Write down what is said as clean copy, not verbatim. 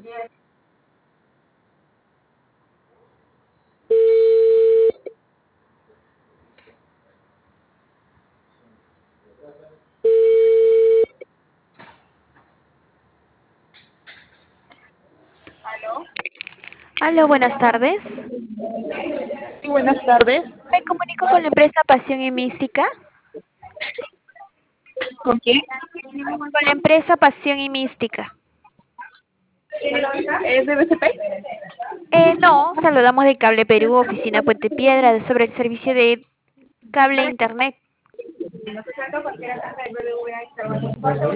Aló, buenas tardes. Sí, buenas tardes. Me comunico con la empresa Pasión y Mística. ¿Con quién? Con la empresa Pasión y Mística. ¿Es de BCP? No, saludamos de Cable Perú, oficina Puente Piedra, sobre el servicio de cable e internet.